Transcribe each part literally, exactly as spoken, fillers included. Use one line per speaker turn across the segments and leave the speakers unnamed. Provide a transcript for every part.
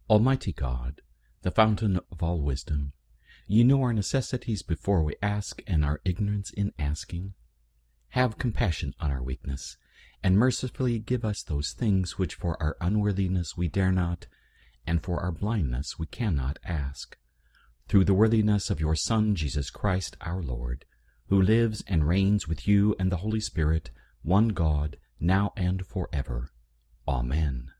Almighty God, the fountain of all wisdom, you know our necessities before we ask and our ignorance in asking. Have compassion on our weakness, and mercifully give us those things which for our unworthiness we dare not, and for our blindness we cannot ask. Through the worthiness of your Son, Jesus Christ our Lord, who lives and reigns with you and the Holy Spirit, one God, now and forever. Amen.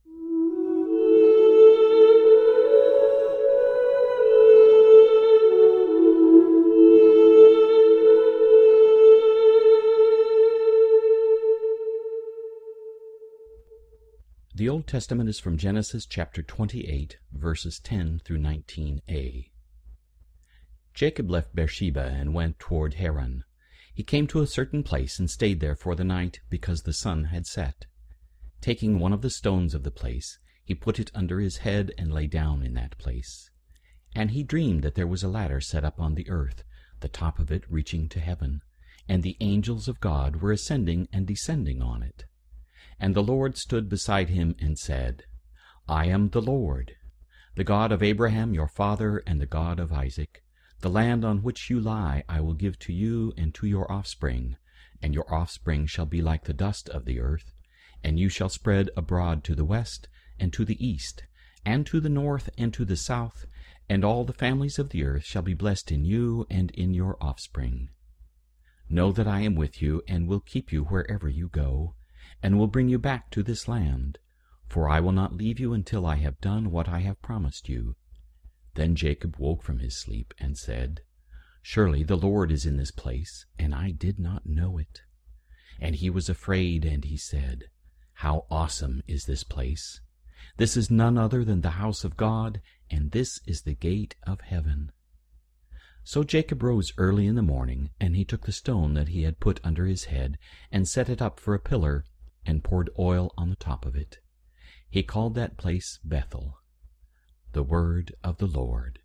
The Old Testament is from Genesis chapter twenty-eight, verses ten through nineteen a. Jacob left Beersheba and went toward Haran. He came to a certain place and stayed there for the night, because the sun had set. Taking one of the stones of the place, he put it under his head and lay down in that place. And he dreamed that there was a ladder set up on the earth, the top of it reaching to heaven, and the angels of God were ascending and descending on it. And the Lord stood beside him and said, I am the Lord, the God of Abraham your father, and the God of Isaac. The land on which you lie I will give to you and to your offspring, and your offspring shall be like the dust of the earth, and you shall spread abroad to the west, and to the east, and to the north, and to the south, and all the families of the earth shall be blessed in you and in your offspring. Know that I am with you, and will keep you wherever you go, and will bring you back to this land, for I will not leave you until I have done what I have promised you. Then Jacob woke from his sleep and said, Surely the Lord is in this place, and I did not know it. And he was afraid, and he said, How awesome is this place! This is none other than the house of God, and this is the gate of heaven. So Jacob rose early in the morning, and he took the stone that he had put under his head, and set it up for a pillar, and poured oil on the top of it. He called that place Bethel. The word of the Lord.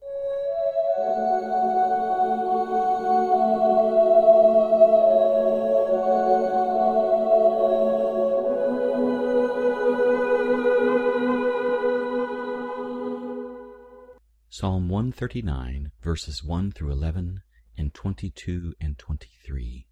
Psalm one thirty-nine, verses one through eleven, and twenty-two and twenty-three.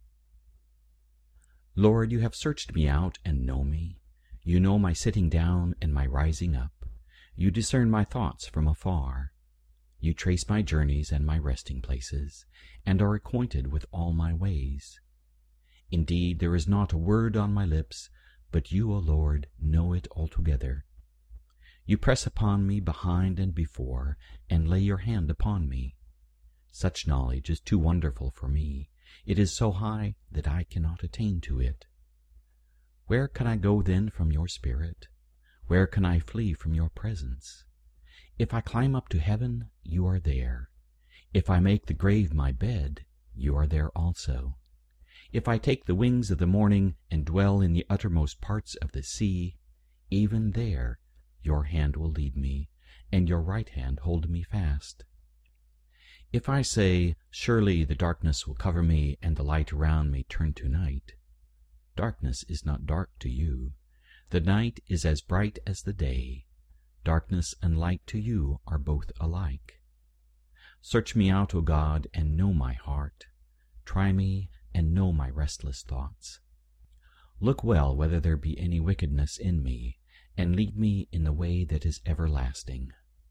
Lord, you have searched me out and know me. You know my sitting down and my rising up. You discern my thoughts from afar. You trace my journeys and my resting places, and are acquainted with all my ways. Indeed, there is not a word on my lips, but you, O Lord, know it altogether. You press upon me behind and before, and lay your hand upon me. Such knowledge is too wonderful for me. It is so high that I cannot attain to it. Where can I go then from your spirit? Where can I flee from your presence? If I climb up to heaven, you are there. If I make the grave my bed, you are there also. If I take the wings of the morning and dwell in the uttermost parts of the sea, even there your hand will lead me, and your right hand hold me fast. If I say, Surely the darkness will cover me, and the light around me turn to night, darkness is not dark to you. The night is as bright as the day. Darkness and light to you are both alike. Search me out, O God, and know my heart. Try me, and know my restless thoughts. Look well whether there be any wickedness in me, and lead me in the way that is everlasting.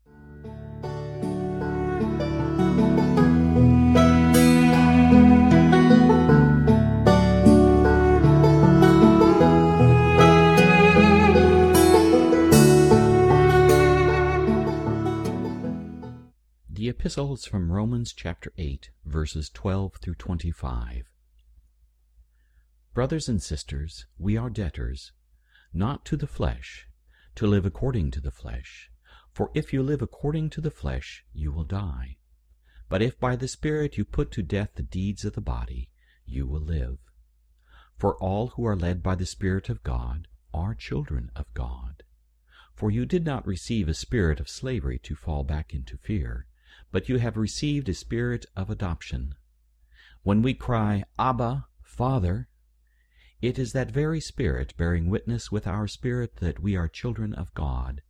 The epistle is from Romans chapter eight, verses twelve through twenty-five. Brothers and sisters, we are debtors, not to the flesh, to live according to the flesh. For if you live according to the flesh, you will die. But if by the Spirit you put to death the deeds of the body, you will live. For all who are led by the Spirit of God are children of God. For you did not receive a spirit of slavery to fall back into fear, but you have received a spirit of adoption. When we cry, Abba, Father, it is that very Spirit bearing witness with our spirit that we are children of God,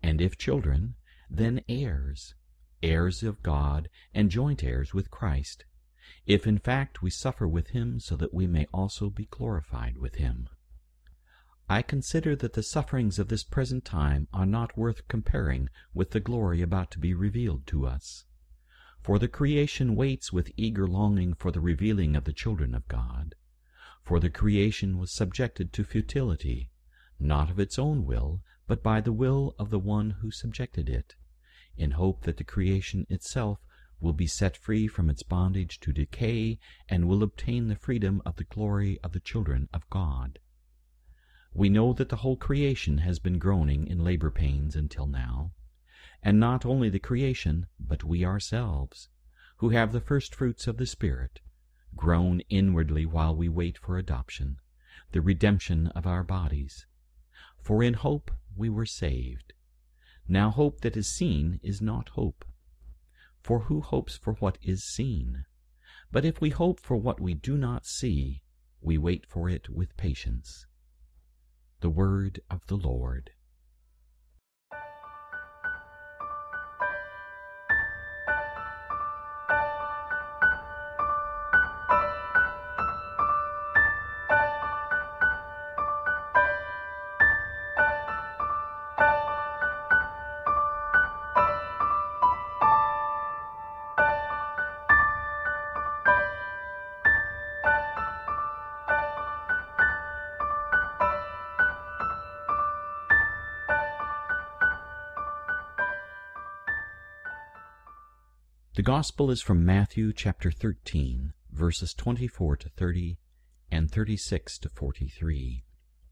and if children, then heirs, heirs of God, and joint heirs with Christ, if in fact we suffer with him, so that we may also be glorified with him. I consider that the sufferings of this present time are not worth comparing with the glory about to be revealed to us. For the creation waits with eager longing for the revealing of the children of God. For the creation was subjected to futility, not of its own will, but by the will of the one who subjected it, in hope that the creation itself will be set free from its bondage to decay, and will obtain the freedom of the glory of the children of God. We know that the whole creation has been groaning in labor pains until now, and not only the creation, but we ourselves, who have the first fruits of the Spirit, groan inwardly while we wait for adoption, the redemption of our bodies. For in hope we were saved. Now hope that is seen is not hope. For who hopes for what is seen? But if we hope for what we do not see, we wait for it with patience. The word of the Lord. The Gospel is from Matthew chapter thirteen, verses twenty-four to thirty, and thirty-six to forty-three.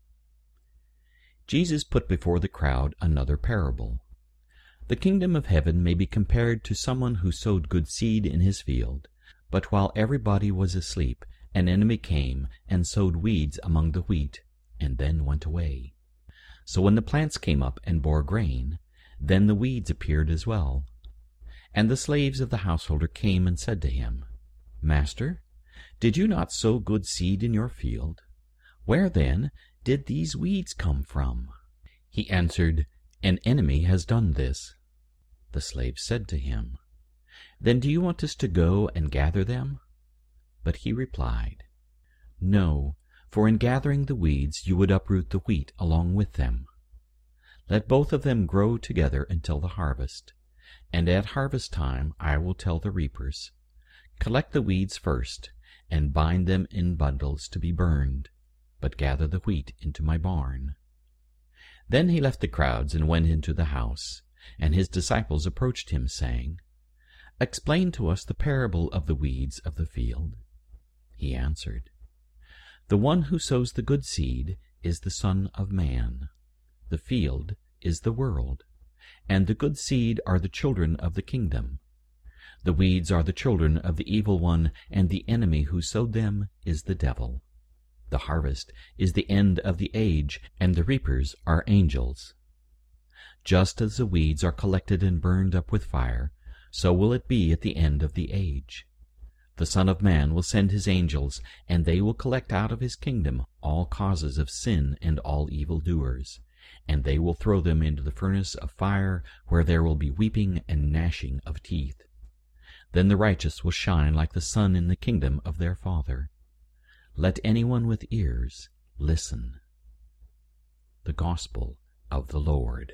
Jesus put before the crowd another parable. The kingdom of heaven may be compared to someone who sowed good seed in his field, but while everybody was asleep, an enemy came and sowed weeds among the wheat, and then went away. So when the plants came up and bore grain, then the weeds appeared as well. And the slaves of the householder came and said to him, Master, did you not sow good seed in your field? Where then did these weeds come from? He answered, An enemy has done this. The slaves said to him, Then do you want us to go and gather them? But he replied, No, for in gathering the weeds you would uproot the wheat along with them. Let both of them grow together until the harvest. And at harvest time I will tell the reapers, Collect the weeds first, and bind them in bundles to be burned, but gather the wheat into my barn. Then he left the crowds and went into the house, and his disciples approached him, saying, Explain to us the parable of the weeds of the field. He answered, The one who sows the good seed is the Son of Man. The field is the world. And the good seed are the children of the kingdom. The weeds are the children of the evil one, and the enemy who sowed them is the devil. The harvest is the end of the age, and the reapers are angels. Just as the weeds are collected and burned up with fire, so will it be at the end of the age. The Son of Man will send his angels, and they will collect out of his kingdom all causes of sin and all evildoers, and they will throw them into the furnace of fire, where there will be weeping and gnashing of teeth. Then the righteous will shine like the sun in the kingdom of their Father. Let anyone with ears listen. The Gospel of the Lord.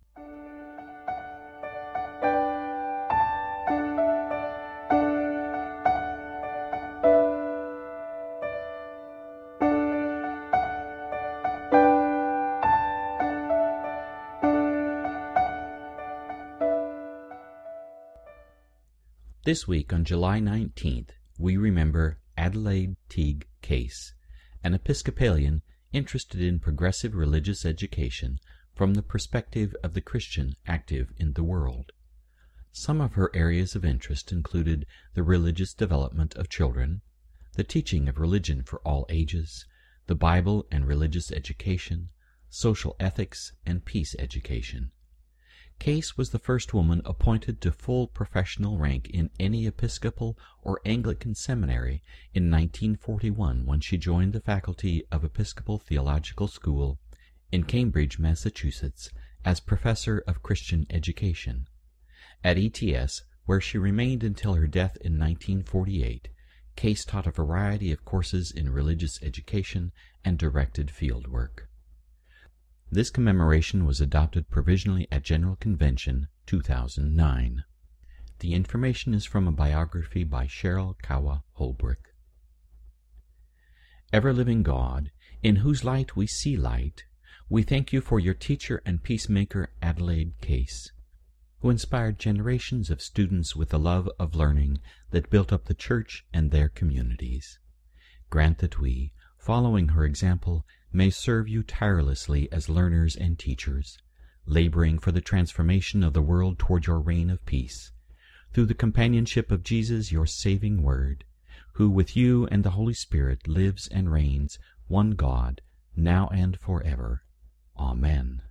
This week, on July nineteenth, we remember Adelaide Teague Case, an Episcopalian interested in progressive religious education from the perspective of the Christian active in the world. Some of her areas of interest included the religious development of children, the teaching of religion for all ages, the Bible and religious education, social ethics, and peace education. Case was the first woman appointed to full professional rank in any Episcopal or Anglican seminary in nineteen forty-one, when she joined the faculty of Episcopal Theological School in Cambridge, Massachusetts, as Professor of Christian Education. At E T S, where she remained until her death in nineteen forty-eight, Case taught a variety of courses in religious education and directed field work. This commemoration was adopted provisionally at General Convention two thousand nine. The information is from a biography by Cheryl Kawa Holbrook. Ever-living God, in whose light we see light, we thank you for your teacher and peacemaker Adelaide Case, who inspired generations of students with the love of learning that built up the church and their communities. Grant that we, following her example, may serve you tirelessly as learners and teachers, laboring for the transformation of the world toward your reign of peace, through the companionship of Jesus, your saving word, who with you and the Holy Spirit lives and reigns, one God, now and forever. Amen.